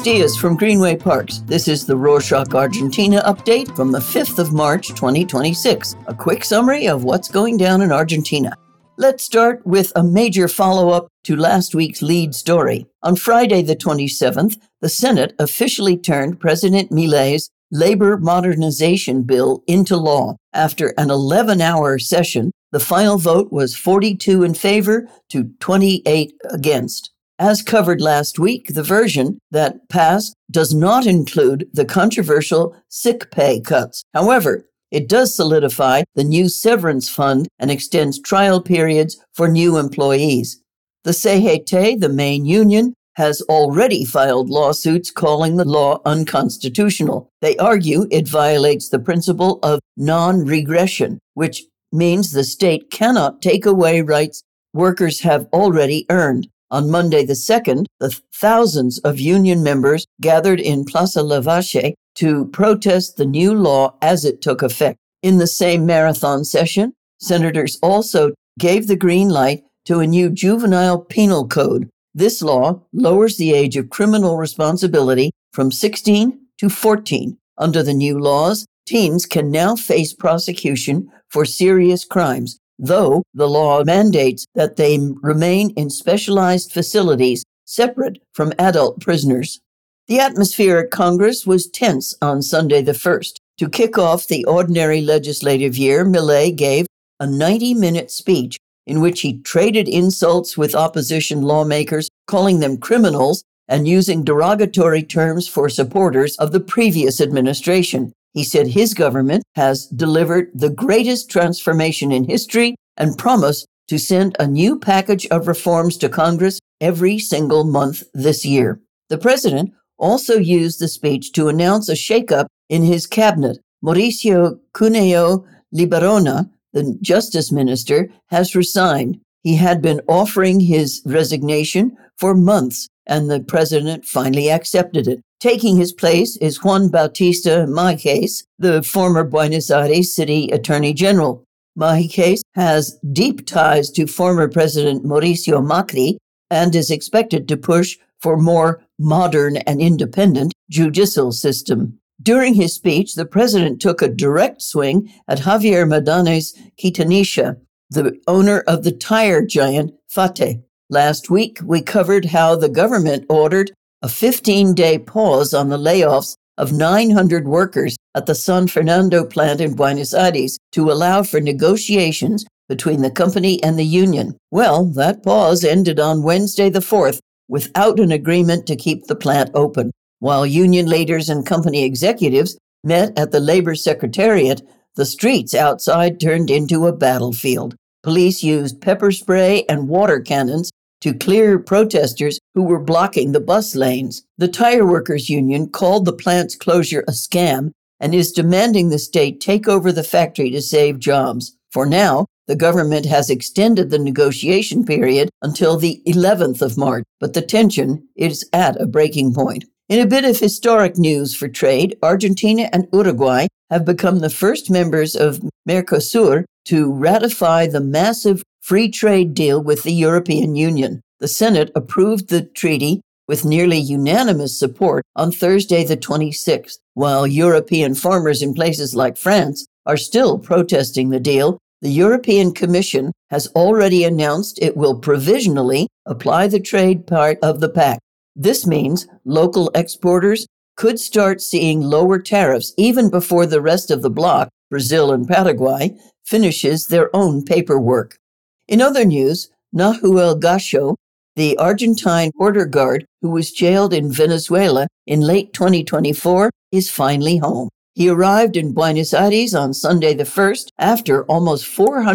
dias from Greenway Parks. This is the Rorschach Argentina update from the 5th of March, 2026. A quick summary of what's going down in Argentina. Let's start with a major follow-up to last week's lead story. On Friday the 27th, the Senate officially turned President Milei's labor modernization bill into law. After an 11-hour session, the final vote was 42 in favor to 28 against. As covered last week, the version that passed does not include the controversial sick pay cuts. However, it does solidify the new severance fund and extends trial periods for new employees. The CGT, the main union, has already filed lawsuits calling the law unconstitutional. They argue it violates the principle of non-regression, which means the state cannot take away rights workers have already earned. On Monday the 2nd, the thousands of union members gathered in Plaza Lavalle to protest the new law as it took effect. In the same marathon session, senators also gave the green light to a new juvenile penal code. This law lowers the age of criminal responsibility from 16 to 14. Under the new laws, teens can now face prosecution for serious crimes, though the law mandates that they remain in specialized facilities separate from adult prisoners. The atmosphere at Congress was tense on Sunday the 1st. To kick off the ordinary legislative year, Milei gave a 90-minute speech in which he traded insults with opposition lawmakers, calling them criminals and using derogatory terms for supporters of the previous administration. He said his government has delivered the greatest transformation in history and promised to send a new package of reforms to Congress every single month this year. The president also used the speech to announce a shakeup in his cabinet. Mauricio Cuneo Liberona, the justice minister, has resigned. He had been offering his resignation for months, and the president finally accepted it. Taking his place is Juan Bautista Mahiques, the former Buenos Aires city attorney general. Mahiques has deep ties to former President Mauricio Macri and is expected to push for more modern and independent judicial system. During his speech, the president took a direct swing at Javier Madanez Quintanilla, the owner of the tire giant FATE. Last week, we covered how the government ordered a 15-day pause on the layoffs of 900 workers at the San Fernando plant in Buenos Aires to allow for negotiations between the company and the union. Well, that pause ended on Wednesday the 4th without an agreement to keep the plant open. While union leaders and company executives met at the labor secretariat, the streets outside turned into a battlefield. Police used pepper spray and water cannons to clear protesters who were blocking the bus lanes. The tire workers union called the plant's closure a scam and is demanding the state take over the factory to save jobs. For now, the government has extended the negotiation period until the 11th of March, but the tension is at a breaking point. In a bit of historic news for trade, Argentina and Uruguay have become the first members of Mercosur to ratify the massive free trade deal with the European Union. The Senate approved the treaty with nearly unanimous support on Thursday the 26th. While European farmers in places like France are still protesting the deal, the European Commission has already announced it will provisionally apply the trade part of the pact. This means local exporters could start seeing lower tariffs even before the rest of the bloc, Brazil and Paraguay, finishes their own paperwork. In other news, Nahuel Gasho, the Argentine border guard who was jailed in Venezuela in late 2024, is finally home. He arrived in Buenos Aires on Sunday the 1st after almost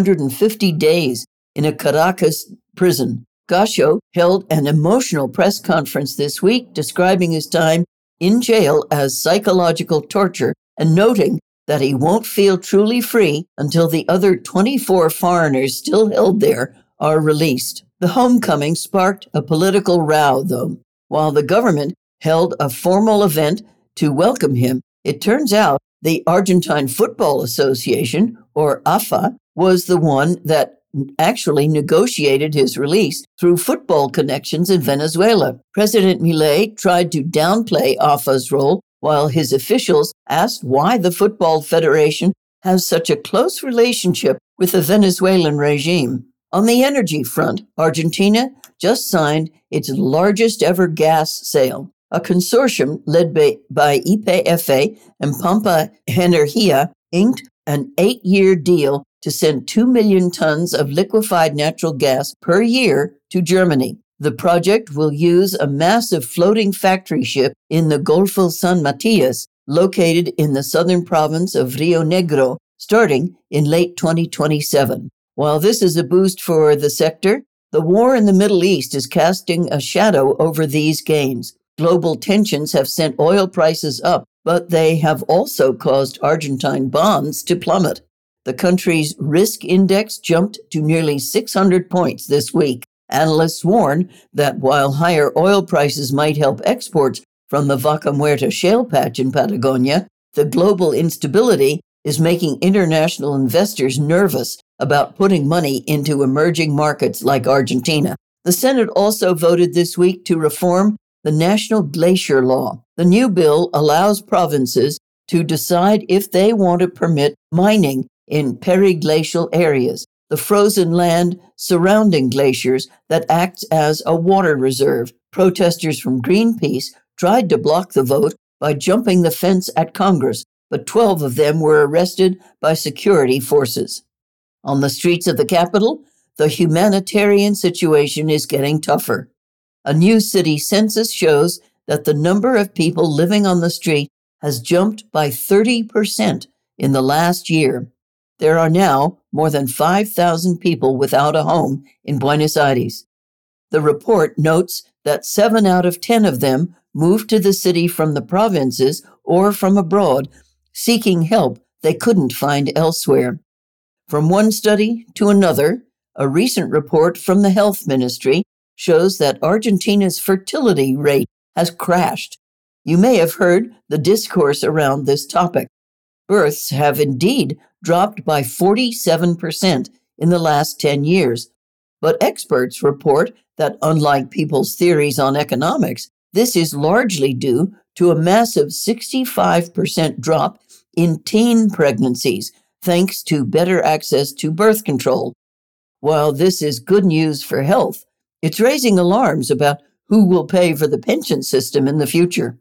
450 days in a Caracas prison. Gasho held an emotional press conference this week describing his time in jail as psychological torture and noting that he won't feel truly free until the other 24 foreigners still held there are released. The homecoming sparked a political row, though. While the government held a formal event to welcome him, it turns out the Argentine Football Association, or AFA, was the one that actually negotiated his release through football connections in Venezuela. President Milei tried to downplay AFA's role while his officials asked why the Football Federation has such a close relationship with the Venezuelan regime. On the energy front, Argentina just signed its largest ever gas sale. A consortium led by YPF and Pampa Energía inked an 8-year deal to send 2 million tons of liquefied natural gas per year to Germany. The project will use a massive floating factory ship in the Golfo San Matias, located in the southern province of Rio Negro, starting in late 2027. While this is a boost for the sector, the war in the Middle East is casting a shadow over these gains. Global tensions have sent oil prices up, but they have also caused Argentine bonds to plummet. The country's risk index jumped to nearly 600 points this week. Analysts warn that while higher oil prices might help exports from the Vaca Muerta shale patch in Patagonia, the global instability is making international investors nervous about putting money into emerging markets like Argentina. The Senate also voted this week to reform the National Glacier Law. The new bill allows provinces to decide if they want to permit mining in periglacial areas, the frozen land surrounding glaciers that acts as a water reserve. Protesters from Greenpeace tried to block the vote by jumping the fence at Congress, but 12 of them were arrested by security forces. On the streets of the capital, the humanitarian situation is getting tougher. A new city census shows that the number of people living on the street has jumped by 30% in the last year. There are now more than 5,000 people without a home in Buenos Aires. The report notes that 7 out of 10 of them moved to the city from the provinces or from abroad, seeking help they couldn't find elsewhere. From one study to another, a recent report from the Health Ministry shows that Argentina's fertility rate has crashed. You may have heard the discourse around this topic. Births have indeed dropped by 47% in the last 10 years. But experts report that unlike people's theories on economics, this is largely due to a massive 65% drop in teen pregnancies, thanks to better access to birth control. While this is good news for health, it's raising alarms about who will pay for the pension system in the future.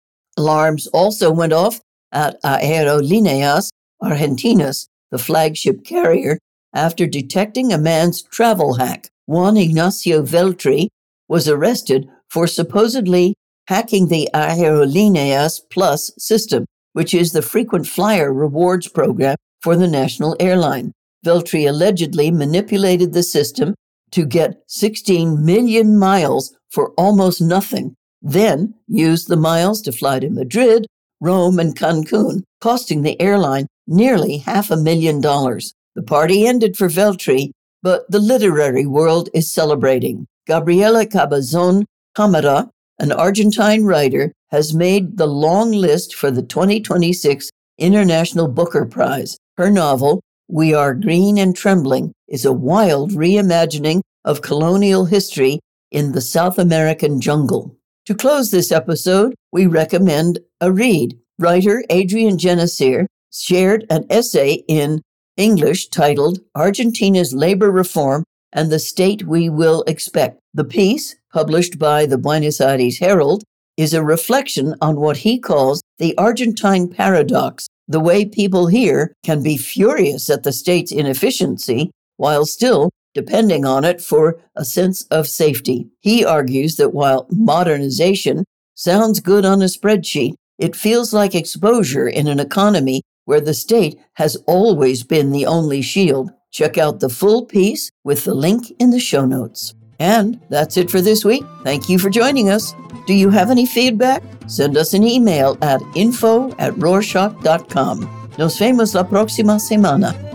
Alarms also went off at Aerolíneas Argentinas, the flagship carrier, after detecting a man's travel hack. Juan Ignacio Veltri was arrested for supposedly hacking the Aerolíneas Plus system, which is the frequent flyer rewards program for the national airline. Veltri allegedly manipulated the system to get 16 million miles for almost nothing, then used the miles to fly to Madrid, Rome, and Cancun, costing the airline nearly $500,000. The party ended for Veltri, but the literary world is celebrating. Gabriela Cabezón Camara, an Argentine writer, has made the long list for the 2026 International Booker Prize. Her novel, We Are Green and Trembling, is a wild reimagining of colonial history in the South American jungle. To close this episode, we recommend a read. Writer Adrian Genesir shared an essay in English titled Argentina's Labor Reform and the State We Will Expect. The piece, published by the Buenos Aires Herald, is a reflection on what he calls the Argentine paradox, the way people here can be furious at the state's inefficiency while still depending on it for a sense of safety. He argues that while modernization sounds good on a spreadsheet, it feels like exposure in an economy where the state has always been the only shield. Check out the full piece with the link in the show notes. And that's it for this week. Thank you for joining us. Do you have any feedback? Send us an email at info@rorschach.com. Nos vemos la próxima semana.